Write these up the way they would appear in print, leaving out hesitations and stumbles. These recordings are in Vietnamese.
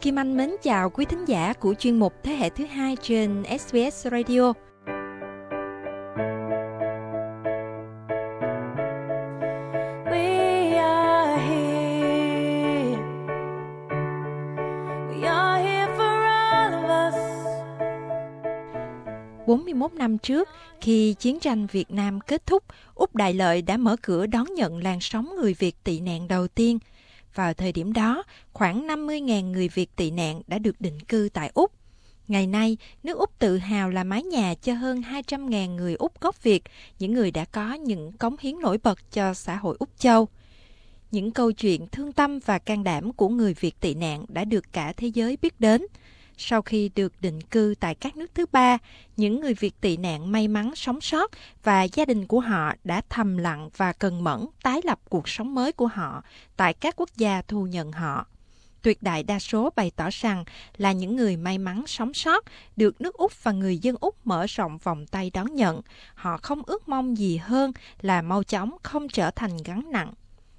Kim Anh mến chào quý thính giả của chuyên mục Thế hệ thứ hai trên SBS Radio. We are here. We are here for all of us. 41 năm trước, khi chiến tranh Việt Nam kết thúc, Úc Đại Lợi đã mở cửa đón nhận làn sóng người Việt tị nạn đầu tiên. Vào thời điểm đó, khoảng 50.000 người Việt tị nạn đã được định cư tại Úc. Ngày nay, nước Úc tự hào là mái nhà cho hơn 200.000 người Úc gốc Việt, những người đã có những cống hiến nổi bật cho xã hội Úc Châu. Những câu chuyện thương tâm và can đảm của người Việt tị nạn đã được cả thế giới biết đến. Sau khi được định cư tại các nước thứ ba, những người Việt tị nạn may mắn sống sót và gia đình của họ đã thầm lặng và cần mẫn tái lập cuộc sống mới của họ tại các quốc gia thu nhận họ. Tuyệt đại đa số bày tỏ rằng là những người may mắn sống sót, được nước Úc và người dân Úc mở rộng vòng tay đón nhận. Họ không ước mong gì hơn là mau chóng không trở thành gánh nặng.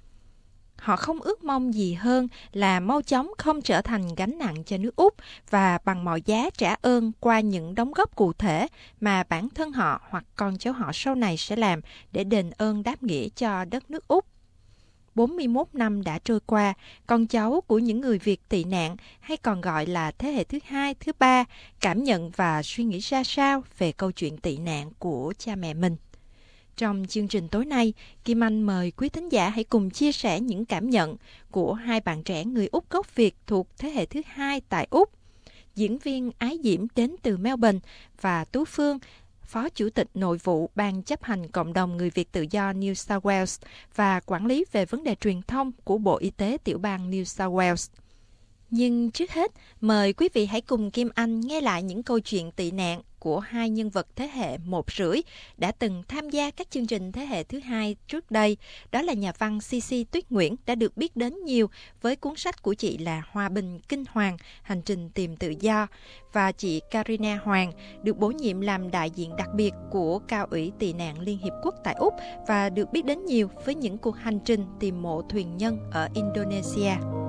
Gánh nặng cho nước Úc và bằng mọi giá trả ơn qua những đóng góp cụ thể mà bản thân họ hoặc con cháu họ sau này sẽ làm để đền ơn đáp nghĩa cho đất nước Úc. 41 năm đã trôi qua, con cháu của những người Việt tị nạn, hay còn gọi là thế hệ thứ hai, thứ ba, cảm nhận và suy nghĩ ra sao về câu chuyện tị nạn của cha mẹ mình. Trong chương trình tối nay, Kim Anh mời quý thính giả hãy cùng chia sẻ những cảm nhận của hai bạn trẻ người Úc gốc Việt thuộc thế hệ thứ hai tại Úc. Diễn viên Ái Diễm đến từ Melbourne và Tú Phương, Phó Chủ tịch Nội vụ Ban chấp hành Cộng đồng Người Việt Tự do New South Wales và quản lý về vấn đề truyền thông của Bộ Y tế tiểu bang New South Wales. Nhưng trước hết, mời quý vị hãy cùng Kim Anh nghe lại những câu chuyện tị nạn của hai nhân vật thế hệ 1,5 đã từng tham gia các chương trình thế hệ thứ hai trước đây. Đó là nhà văn CC Tuyết Nguyễn đã được biết đến nhiều với cuốn sách của chị là Hòa bình kinh hoàng, hành trình tìm tự do, và chị Karina Hoàng được bổ nhiệm làm đại diện đặc biệt của Cao ủy tị nạn Liên Hiệp Quốc tại Úc và được biết đến nhiều với những cuộc hành trình tìm mộ thuyền nhân ở Indonesia.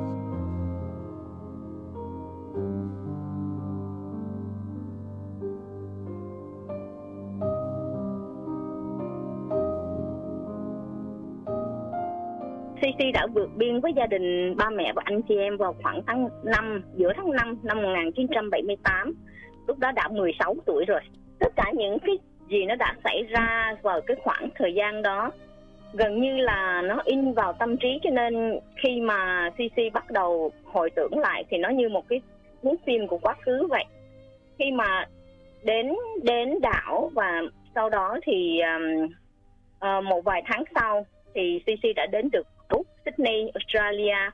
CC đã vượt biên với gia đình ba mẹ và anh chị em vào khoảng giữa tháng 5 năm 1978. Lúc đó đã 16 tuổi rồi. Tất cả những cái gì nó đã xảy ra vào cái khoảng thời gian đó gần như là nó in vào tâm trí, cho nên khi mà CC bắt đầu hồi tưởng lại thì nó như một cái cuốn phim của quá khứ vậy. Khi mà đến đảo và sau đó thì một vài tháng sau thì CC đã đến được Úc, Sydney, Australia.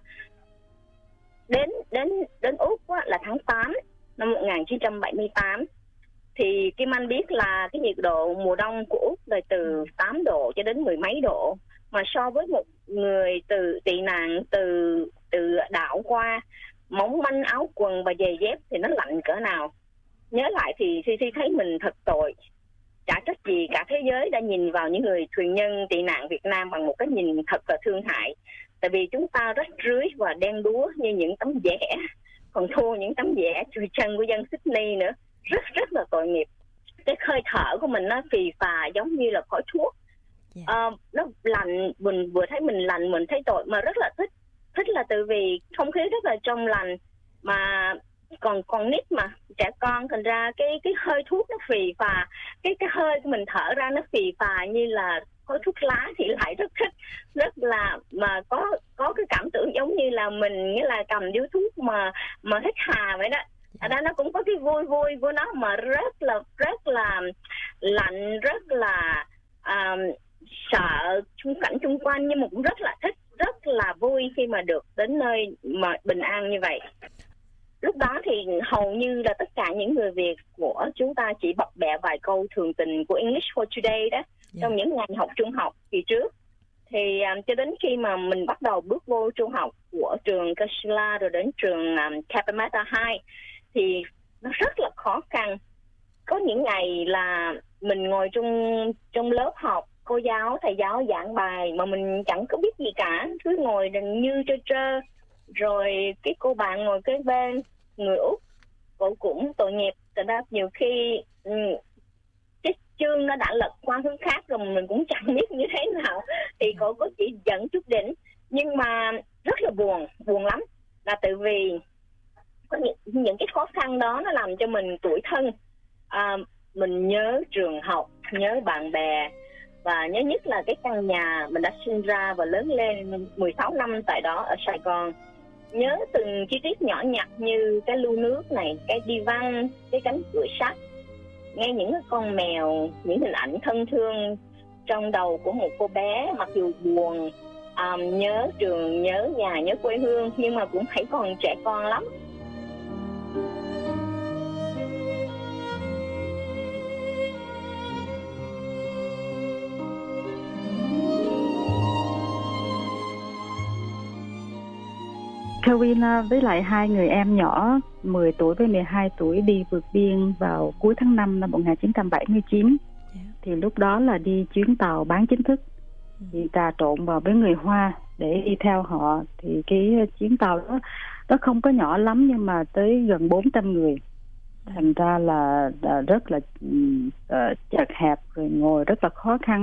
Đến Úc là tháng 8 năm 1978. Thì Kim Anh biết là cái nhiệt độ mùa đông của Úc là từ 8 độ cho đến mười mấy độ. Mà so với một người từ tị nạn từ đảo qua, mỏng manh áo quần và giày dép thì nó lạnh cỡ nào. Nhớ lại thì CC thấy mình thật tội. Chả trách gì cả thế giới đã nhìn vào những người thuyền nhân tị nạn Việt Nam bằng một cái nhìn thật là thương hại. Tại vì chúng ta rách rưới và đen đúa như những tấm vẽ, còn thua những tấm vẽ chui chân của dân Sydney nữa. Rất là tội nghiệp. Cái hơi thở của mình nó phì phà giống như là khói thuốc. Nó lạnh, mình vừa thấy mình lạnh, mình thấy tội, mà rất là thích. Thích là từ vì không khí rất là trong lành, mà còn nít mà, trẻ con, thành ra cái hơi thuốc nó phì phà, cái hơi của mình thở ra nó phì phà như là khói thuốc lá, thì lại rất thích, rất là mà có cái cảm tưởng giống như là mình nghĩa là cầm điếu thuốc mà hít hà vậy đó. Ở đó nó cũng có cái vui của nó, mà rất là lạnh, rất là sợ cảnh xung quanh, nhưng mà cũng rất là thích, rất là vui khi mà được đến nơi mà bình an như vậy. Lúc đó thì hầu như là tất cả những người Việt của chúng ta chỉ bập bẹ vài câu thường tình của English for Today đó, trong những ngày học trung học kỳ trước. Thì cho đến khi mà mình bắt đầu bước vô trung học của trường Kashila rồi đến trường Cabramatta High thì nó rất là khó khăn. Có những ngày là mình ngồi trong lớp học, thầy giáo giảng bài mà mình chẳng có biết gì cả, cứ ngồi như trơ Rồi cái cô bạn ngồi kế bên, người Úc, cô cũng tội nghiệp. Thật ra nhiều khi cái chương nó đã lật qua hướng khác rồi mình cũng chẳng biết như thế nào, thì cô có chỉ dẫn chút đỉnh. Nhưng mà rất là buồn lắm, là tại vì có những cái khó khăn đó nó làm cho mình tủi thân. Mình nhớ trường học, nhớ bạn bè, và nhớ nhất là cái căn nhà mình đã sinh ra và lớn lên 16 năm tại đó ở Sài Gòn. Nhớ từng chi tiết nhỏ nhặt như cái lu nước này, cái đi văn, cái cánh cửa sắt, nghe những cái con mèo, những hình ảnh thân thương trong đầu của một cô bé. Mặc dù buồn, nhớ trường, nhớ nhà, nhớ quê hương, nhưng mà cũng hãy còn trẻ con lắm. Karina với lại hai người em nhỏ 10 tuổi với 12 tuổi đi vượt biên vào cuối tháng 5 năm 1979. Thì lúc đó là đi chuyến tàu bán chính thức, thì trà trộn vào với người Hoa để đi theo họ. Thì cái chuyến tàu đó nó không có nhỏ lắm nhưng mà tới gần 400 người. Thành ra là rất là chật hẹp, rồi ngồi rất là khó khăn.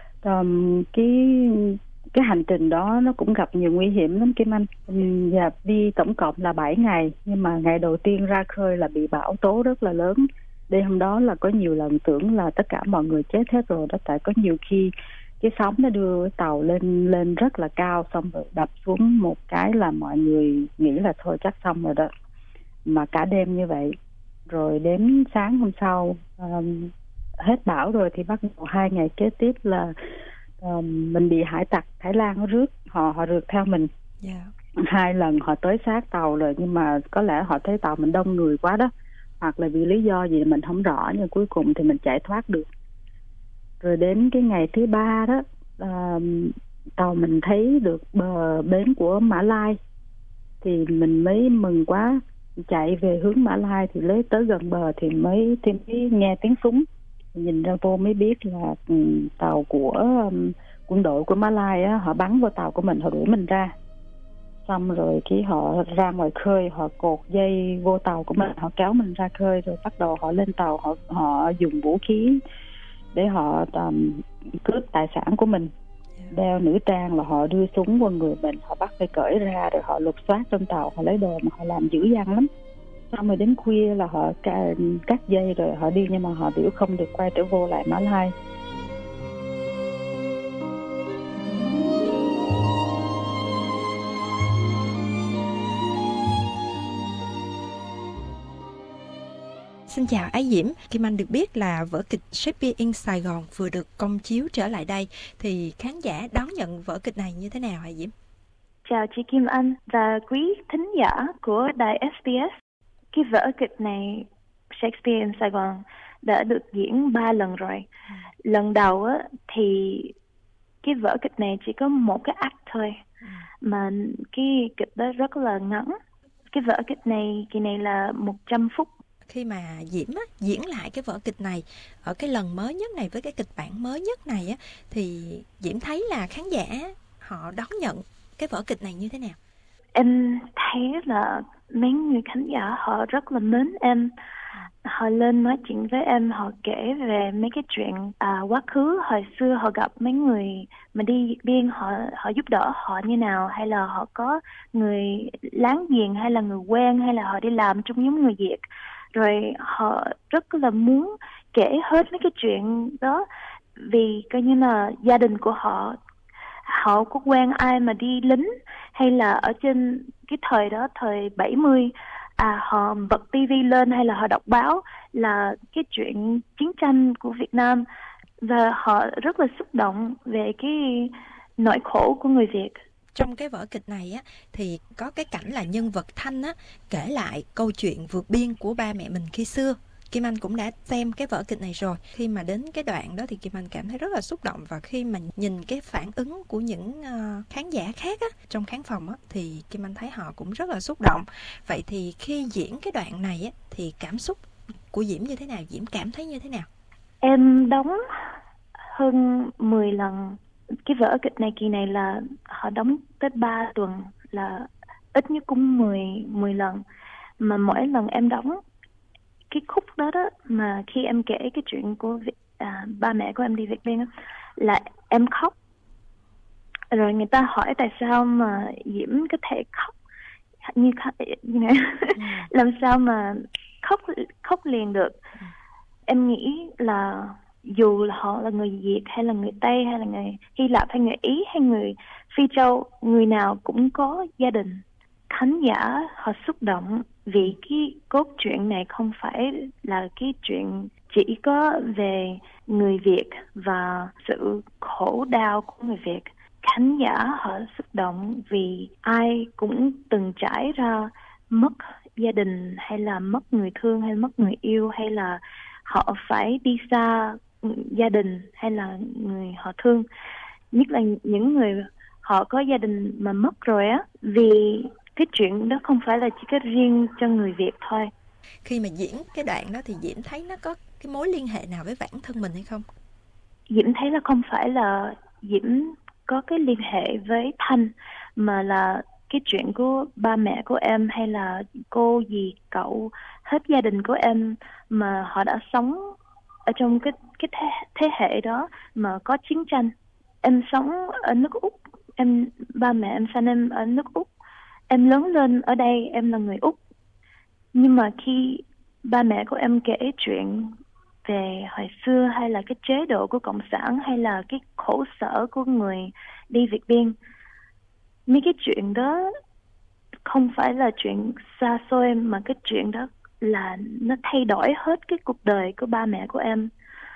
Cái hành trình đó nó cũng gặp nhiều nguy hiểm lắm Kim Anh. Và đi tổng cộng là 7 ngày, nhưng mà ngày đầu tiên ra khơi là bị bão tố rất là lớn. Đêm hôm đó là có nhiều lần tưởng là tất cả mọi người chết hết rồi đó, tại có nhiều khi cái sóng nó đưa tàu lên rất là cao, xong rồi đập xuống một cái là mọi người nghĩ là thôi chắc xong rồi đó. Mà cả đêm như vậy, rồi đến sáng hôm sau hết bão rồi thì bắt đầu 2 ngày kế tiếp là mình bị hải tặc Thái Lan nó rước, họ rượt theo mình. 2 lần họ tới sát tàu rồi, nhưng mà có lẽ họ thấy tàu mình đông người quá đó, hoặc là vì lý do gì mình không rõ, nhưng cuối cùng thì mình chạy thoát được. Rồi đến cái ngày thứ 3 đó, tàu mình thấy được bờ bến của Mã Lai, thì mình mới mừng quá, chạy về hướng Mã Lai. Thì lấy tới gần bờ thì mới nghe tiếng súng, nhìn ra vô mới biết là tàu của quân đội của Mã Lai á, họ bắn vào tàu của mình, họ đuổi mình ra. Xong rồi khi họ ra ngoài khơi, họ cột dây vô tàu của mình, họ kéo mình ra khơi, rồi bắt đầu họ lên tàu, họ dùng vũ khí để họ cướp tài sản của mình. Đeo nữ trang là họ đưa súng vào người mình, họ bắt phải cởi ra, rồi họ lục soát trong tàu, họ lấy đồ mà họ làm dữ dằn lắm. Xong rồi đến khuya là họ cắt dây rồi họ đi, nhưng mà họ biểu không được quay trở vô lại Mã Lai. Xin chào Ái Diễm, Kim Anh được biết là vở kịch Shakespeare in Sài Gòn vừa được công chiếu trở lại đây, thì khán giả đón nhận vở kịch này như thế nào hả Diễm? Chào chị Kim Anh và quý thính giả của đài SBS. Cái vở kịch này Shakespeare in Sài Gòn đã được diễn 3 lần rồi. Lần đầu á, thì cái vở kịch này chỉ có một cái act thôi, mà cái kịch đó rất là ngắn. Cái vở kịch này kỳ này là 100 phút. Khi mà Diễm á, diễn lại cái vở kịch này ở cái lần mới nhất này với cái kịch bản mới nhất này á, thì Diễm thấy là khán giả họ đón nhận cái vở kịch này như thế nào? Em thấy là mấy người khán giả họ rất là mến em. Họ lên nói chuyện với em, họ kể về mấy cái chuyện quá khứ hồi xưa họ gặp mấy người mà đi biên, họ giúp đỡ họ như nào, hay là họ có người láng giềng hay là người quen, hay là họ đi làm trong nhóm người Việt. Rồi họ rất là muốn kể hết mấy cái chuyện đó, vì coi như là gia đình của họ có quen ai mà đi lính, hay là ở trên cái thời đó, thời 70, họ bật tivi lên hay là họ đọc báo là cái chuyện chiến tranh của Việt Nam, và họ rất là xúc động về cái nỗi khổ của người Việt. Trong cái vở kịch này á, thì có cái cảnh là nhân vật Thanh á, kể lại câu chuyện vượt biên của ba mẹ mình khi xưa. Kim Anh cũng đã xem cái vở kịch này rồi. Khi mà đến cái đoạn đó thì Kim Anh cảm thấy rất là xúc động. Và khi mà nhìn cái phản ứng của những khán giả khác á, trong khán phòng á, thì Kim Anh thấy họ cũng rất là xúc động. Vậy thì khi diễn cái đoạn này á, thì cảm xúc của Diễm như thế nào? Diễm cảm thấy như thế nào? Em đóng hơn 10 lần. Cái vở kịch này kỳ này là họ đóng tới 3 tuần, là ít nhất cũng 10 lần. Mà mỗi lần em đóng cái khúc đó đó, mà khi em kể cái chuyện của ba mẹ của em đi Việt Biên á, là em khóc. Rồi người ta hỏi tại sao mà Diễm có thể khóc như làm sao mà khóc liền được. Em nghĩ là dù là họ là người Việt hay là người Tây hay là người Hy Lạp hay người Ý hay người Phi Châu, người nào cũng có gia đình. Khán giả họ xúc động vì cái cốt truyện này không phải là cái chuyện chỉ có về người Việt và sự khổ đau của người Việt. Khán giả họ xúc động vì ai cũng từng trải ra mất gia đình hay là mất người thương hay mất người yêu, hay là họ phải đi xa gia đình hay là người họ thương, nhất là những người họ có gia đình mà mất rồi á. Vì cái chuyện đó không phải là chỉ có riêng cho người Việt thôi. Khi mà diễn cái đoạn đó thì Diễm thấy nó có cái mối liên hệ nào với bản thân mình hay không? Diễm thấy là không phải là Diễm có cái liên hệ với Thanh, mà là cái chuyện của ba mẹ của em hay là cô dì cậu, hết gia đình của em mà họ đã sống ở trong cái thế hệ đó mà có chiến tranh. Em sống ở nước Úc, ba mẹ em sinh em ở nước Úc, em lớn lên ở đây, em là người Úc. Nhưng mà khi ba mẹ của em kể chuyện về hồi xưa hay là cái chế độ của Cộng sản hay là cái khổ sở của người đi Việt Biên, mấy cái chuyện đó không phải là chuyện xa xôi, mà cái chuyện đó là nó thay đổi hết cái cuộc đời của ba mẹ của em.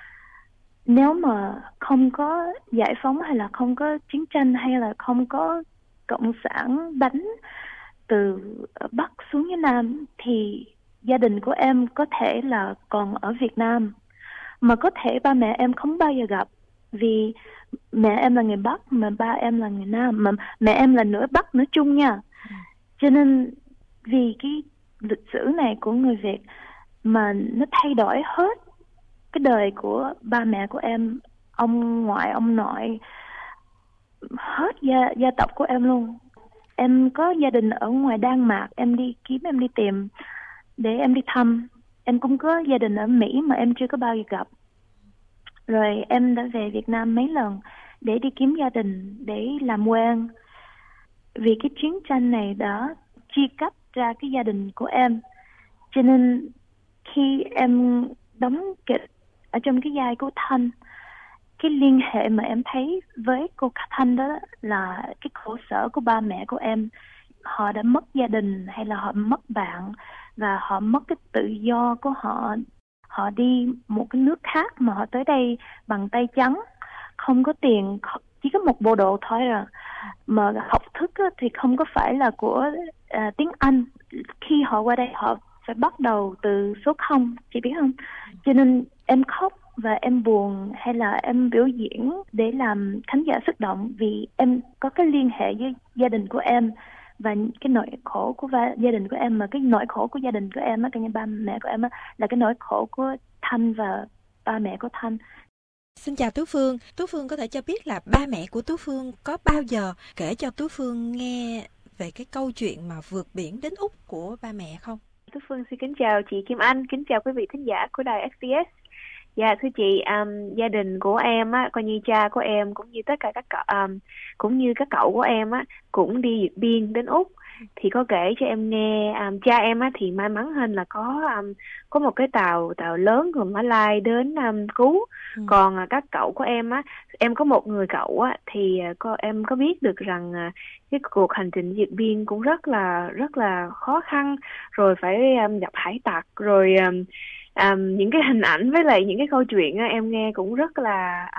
Nếu mà không có giải phóng hay là không có chiến tranh hay là không có Cộng sản đánh từ Bắc xuống dưới Nam thì gia đình của em có thể là còn ở Việt Nam, mà có thể ba mẹ em không bao giờ gặp, vì mẹ em là người Bắc mà ba em là người Nam, mà mẹ em là nửa Bắc nửa Trung nha. Cho nên vì cái lịch sử này của người Việt mà nó thay đổi hết cái đời của ba mẹ của em, ông ngoại ông nội, hết gia tộc của em luôn. Em có gia đình ở ngoài Đan Mạc, em đi tìm để em đi thăm. Em cũng có gia đình ở Mỹ mà em chưa có bao giờ gặp. Rồi em đã về Việt Nam mấy lần để đi kiếm gia đình, để làm quen. Vì cái chiến tranh này đã chia cắt ra cái gia đình của em. Cho nên khi em đóng kịch ở trong cái vai của Thanh, cái liên hệ mà em thấy với cô Thanh đó là cái khổ sở của ba mẹ của em. Họ đã mất gia đình hay là họ mất bạn, và họ mất cái tự do của họ. Họ đi một cái nước khác mà họ tới đây bằng tay trắng, không có tiền, chỉ có một bộ đồ thôi à. Mà học thức thì không có phải là của tiếng Anh. Khi họ qua đây họ phải bắt đầu từ số 0, chị biết không? Cho nên em khóc và em buồn hay là em biểu diễn để làm khán giả xúc động, vì em có cái liên hệ với gia đình của em và cái nỗi khổ của gia đình của em. Mà cái nỗi khổ của gia đình của em á, cái ba mẹ của em á, là cái nỗi khổ của Thanh và ba mẹ của Thanh. Xin chào Tú Phương. Tú Phương có thể cho biết là ba mẹ của Tú Phương có bao giờ kể cho Tú Phương nghe về cái câu chuyện mà vượt biển đến Úc của ba mẹ không? Tú Phương xin kính chào chị Kim Anh, kính chào quý vị thính giả của đài SBS. Dạ thưa chị, gia đình của em á, coi như cha của em cũng như tất cả các cậu của em á cũng đi vượt biên đến Úc. Thì có kể cho em nghe, cha em á thì may mắn hơn là có một cái tàu lớn của Mã Lai đến cứu. Còn các cậu của em á, em có một người cậu á thì em có biết được rằng cái cuộc hành trình vượt biên cũng rất là khó khăn, rồi phải gặp hải tặc, rồi những cái hình ảnh với lại những cái câu chuyện á, em nghe cũng rất là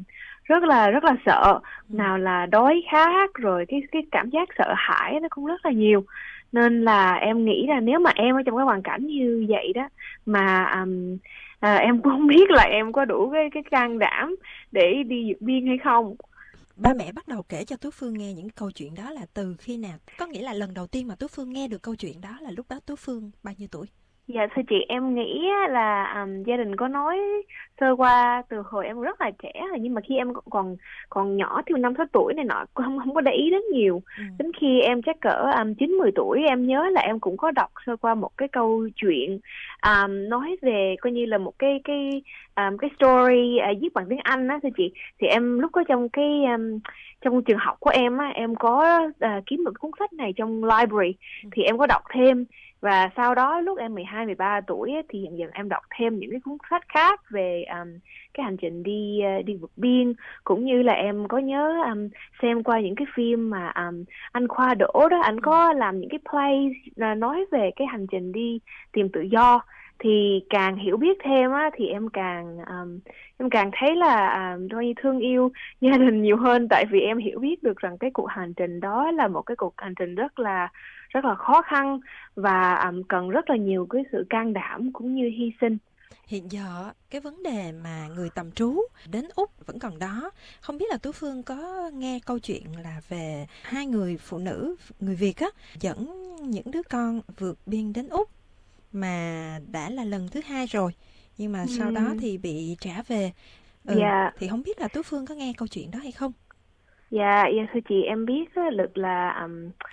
sợ. Nào là đói khát, rồi cái cảm giác sợ hãi nó cũng rất là nhiều. Nên là em nghĩ là nếu mà em ở trong cái hoàn cảnh như vậy đó mà em cũng không biết là em có đủ cái can đảm để đi vượt biên hay không. Ba mẹ bắt đầu kể cho Tú Phương nghe những câu chuyện đó là từ khi nào? Có nghĩa là lần đầu tiên mà Tú Phương nghe được câu chuyện đó là lúc đó Tú Phương bao nhiêu tuổi? Dạ thưa chị, em nghĩ á là gia đình có nói sơ qua từ hồi em rất là trẻ rồi, nhưng mà khi em còn còn nhỏ thì 5-6 tuổi này nọ không có để ý đến nhiều. Đến khi em chắc cỡ 9-10 tuổi, em nhớ là em cũng có đọc sơ qua một cái câu chuyện nói về coi như là một cái story viết bằng tiếng Anh á thưa chị. Thì em lúc đó trong trong trường học của em á, em có kiếm được cuốn sách này trong library, thì em có đọc thêm. Và sau đó lúc em 12-13 tuổi ấy, thì dần dần em đọc thêm những cái cuốn sách khác về cái hành trình đi vượt biên, cũng như là em có nhớ xem qua những cái phim mà anh Khoa Đỗ đó, anh có làm những cái play nói về cái hành trình đi tìm tự do. Thì càng hiểu biết thêm á, thì em càng thấy là coi như thương yêu gia đình nhiều hơn, tại vì em hiểu biết được rằng cái cuộc hành trình đó là một cái cuộc hành trình rất là khó khăn và cần rất là nhiều cái sự can đảm cũng như hy sinh. Hiện giờ cái vấn đề mà người tạm trú đến Úc vẫn còn đó. Không biết là Tú Phương có nghe câu chuyện là về 2 người phụ nữ người Việt á dẫn những đứa con vượt biên đến Úc, mà đã là lần thứ 2 rồi, nhưng mà sau đó thì bị trả về. Thì không biết là Tú Phương có nghe câu chuyện đó hay không? Dạ thưa chị, em biết được là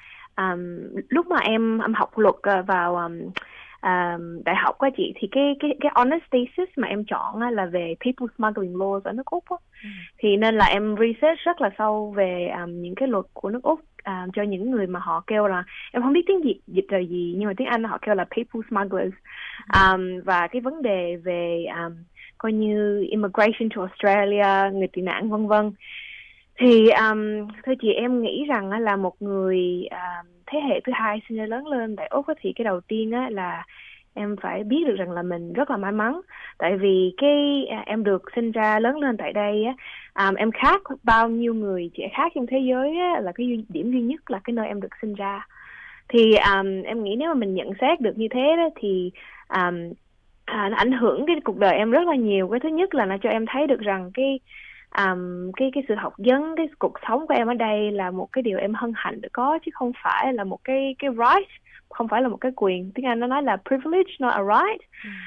lúc mà em học luật vào đại học á chị, thì cái honors thesis mà em chọn là về people smuggling laws ở nước Úc á. Thì nên là em research rất là sâu về những cái luật của nước Úc cho những người mà họ kêu là, em không biết tiếng dịch là gì, nhưng mà tiếng Anh họ kêu là people smugglers. Và cái vấn đề về coi như immigration to Australia, người tị nạn vân vân. Thì thưa chị, em nghĩ rằng là một người thế hệ thứ 2 sinh ra lớn lên tại Úc thì cái đầu tiên là em phải biết được rằng là mình rất là may mắn, tại vì em được sinh ra lớn lên tại đây em khác bao nhiêu người trẻ khác trong thế giới là cái điểm duy nhất là cái nơi em được sinh ra. Thì em nghĩ nếu mà mình nhận xét được như thế đó, thì nó ảnh hưởng cái cuộc đời em rất là nhiều. Cái thứ nhất là nó cho em thấy được rằng cái sự học vấn, cái cuộc sống của em ở đây là một cái điều em hân hạnh được có, chứ không phải là một cái right, không phải là một cái quyền. Tiếng Anh nó nói là privilege, not a right.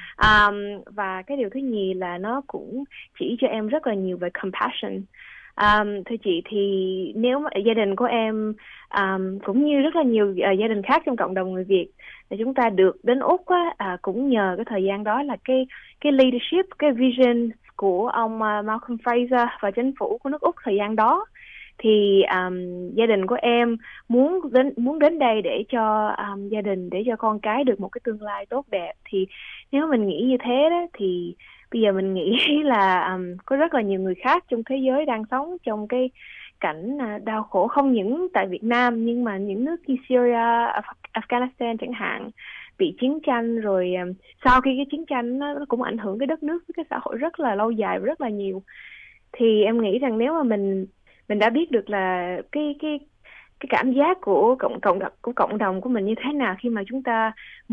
Và cái điều thứ nhì là nó cũng chỉ cho em rất là nhiều về compassion. Thưa chị, thì nếu mà gia đình của em cũng như rất là nhiều gia đình khác trong cộng đồng người Việt, thì chúng ta được đến Úc cũng nhờ cái thời gian đó là cái leadership, cái vision của ông Malcolm Fraser và chính phủ của nước Úc thời gian đó. Thì gia đình của em muốn đến đây để cho gia đình, để cho con cái được một cái tương lai tốt đẹp. Thì nếu mình nghĩ như thế đó, thì bây giờ mình nghĩ là có rất là nhiều người khác trong thế giới đang sống trong cái cảnh đau khổ, không những tại Việt Nam, nhưng mà những nước như Syria, Afghanistan chẳng hạn, bị chiến tranh rồi sau khi cái chiến tranh nó cũng ảnh hưởng cái đất nước, cái xã hội rất là lâu dài và rất là nhiều. Thì em nghĩ rằng nếu mà mình đã biết được là cái cảm giác của cộng đồng của mình như thế nào khi mà chúng ta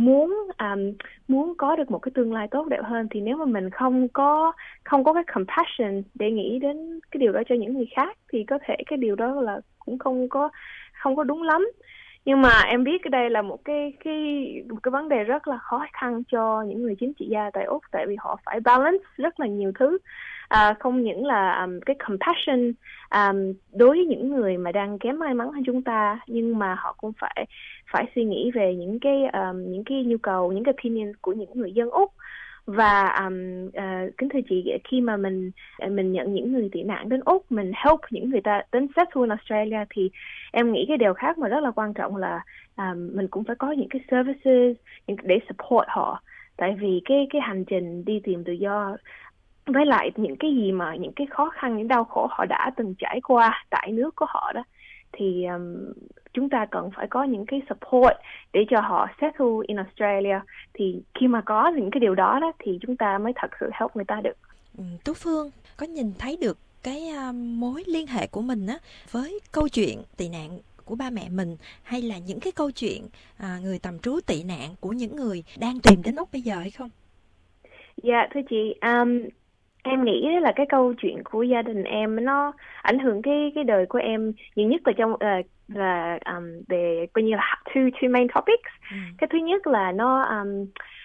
muốn có được một cái tương lai tốt đẹp hơn, thì nếu mà mình không có cái compassion để nghĩ đến cái điều đó cho những người khác, thì có thể cái điều đó là cũng không có đúng lắm. Nhưng mà em biết cái đây là một cái vấn đề rất là khó khăn cho những người chính trị gia tại Úc, tại vì họ phải balance rất là nhiều thứ. Không những là cái compassion đối với những người mà đang kém may mắn hơn chúng ta, nhưng mà họ cũng phải suy nghĩ về những cái nhu cầu, những cái opinion của những người dân Úc. Và kính thưa chị, khi mà mình nhận những người tị nạn đến Úc, mình help những người ta đến settle in Australia, thì em nghĩ cái điều khác mà rất là quan trọng là mình cũng phải có những cái services để support họ. Tại vì cái hành trình đi tìm tự do, với lại những cái khó khăn, những đau khổ họ đã từng trải qua tại nước của họ đó, thì chúng ta cần phải có những cái support để cho họ settle in Australia. Thì khi mà có những cái điều đó thì chúng ta mới thật sự help người ta được. Tú Phương có nhìn thấy được cái mối liên hệ của mình với câu chuyện tị nạn của ba mẹ mình, hay là những cái câu chuyện người tạm trú tị nạn của những người đang tìm đến Úc bây giờ hay không? Dạ thưa chị, em nghĩ là cái câu chuyện của gia đình em nó ảnh hưởng cái đời của em nhiều nhất là trong về coi như là two main topics. Cái thứ nhất là nó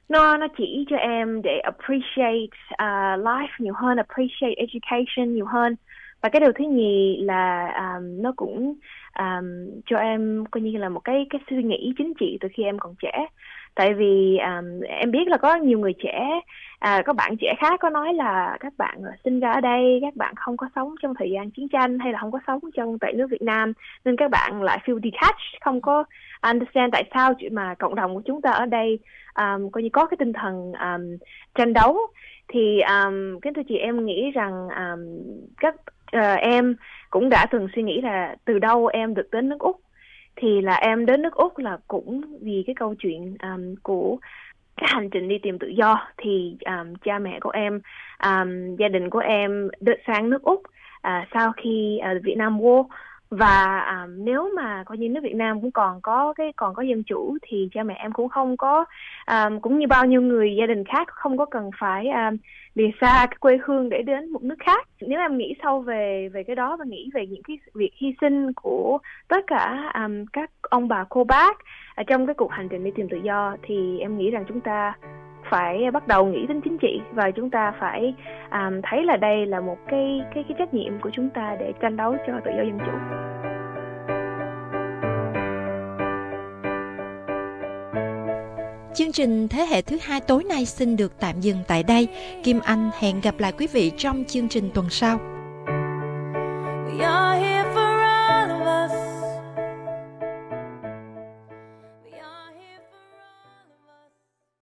nó chỉ cho em để appreciate life nhiều hơn, appreciate education nhiều hơn. Và cái điều thứ nhì là nó cũng cho em coi như là một cái suy nghĩ chính trị từ khi em còn trẻ. Tại vì em biết là có nhiều người trẻ, các bạn trẻ khác có nói là các bạn sinh ra ở đây, các bạn không có sống trong thời gian chiến tranh hay là không có sống trong tại nước Việt Nam, nên các bạn lại feel detached, không có understand tại sao chuyện mà cộng đồng của chúng ta ở đây coi như có cái tinh thần tranh đấu. Thì kính thưa chị, em nghĩ rằng các em cũng đã từng suy nghĩ là từ đâu em được đến nước Úc. Thì là em đến nước Úc là cũng vì cái câu chuyện của cái hành trình đi tìm tự do. Thì cha mẹ của em, gia đình của em sang nước Úc sau khi Vietnam War. Và nếu mà coi như nước Việt Nam cũng còn có dân chủ thì cha mẹ em cũng không có cũng như bao nhiêu người gia đình khác không có cần phải lìa xa cái quê hương để đến một nước khác. Nếu em nghĩ sâu về cái đó và nghĩ về những cái việc hy sinh của tất cả các ông bà cô bác trong cái cuộc hành trình đi tìm tự do, thì em nghĩ rằng chúng ta phải bắt đầu nghĩ đến chính trị và chúng ta phải thấy là đây là một cái trách nhiệm của chúng ta để tranh đấu cho tự do dân chủ. Chương trình Thế hệ thứ hai tối nay xin được tạm dừng tại đây. Kim Anh hẹn gặp lại quý vị trong chương trình tuần sau.